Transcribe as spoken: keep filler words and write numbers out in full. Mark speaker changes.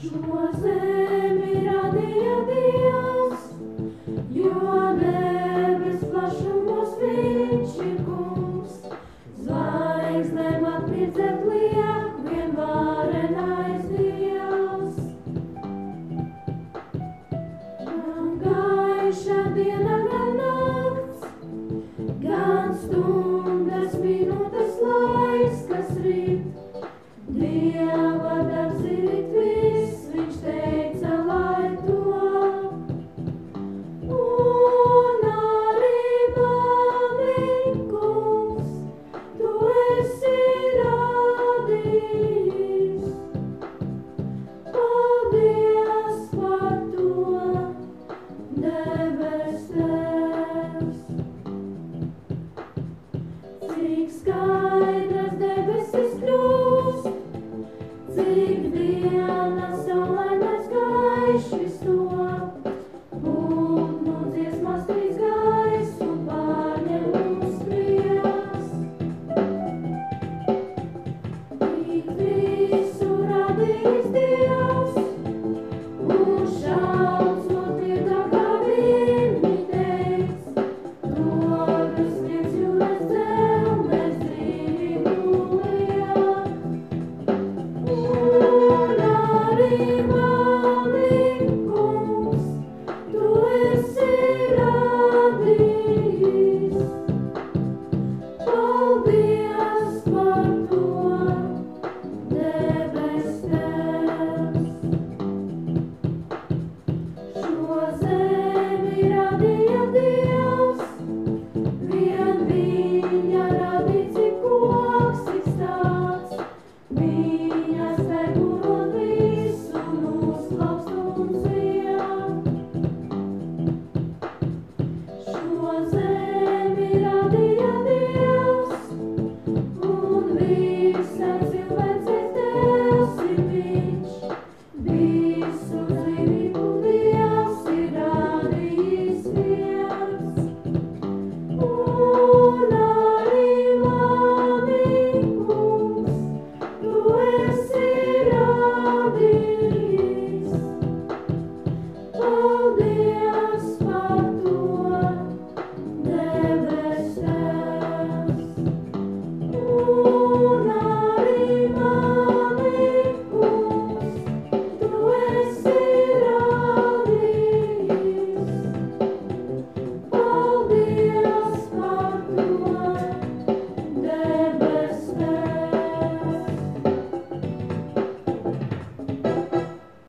Speaker 1: Šo zemi radīja Dievs, jo debes plašumos viņš ir kungs. Zvaigznēm atmirdzēt liek vienvarenais Dievs. Gan gaiša diena, gan nakts, gan stundas, minūtes laiks, kas rīt. Dieva darbs ir it viss, viņš teica, lai top. Un arī mani, kungs, tu esi radījis. Paldies par to, debes Tēvs. Cik skaidras debesis kļūst, cik diena saulainais gaišs top, putnu dziesmas trīs gaisu pārņem mūs prieks. Tik visu radījis Dievs, un šaucot lietā, kā viņi teiks, rokas sniedz jūras dzelmes dzīvību liek. Un arī mani, kungs, tu esi radījis. Paldies par to, debes Tēvs. Šo zemi radīja Dievs, vien viņa radīts ik koks, ik stāsts.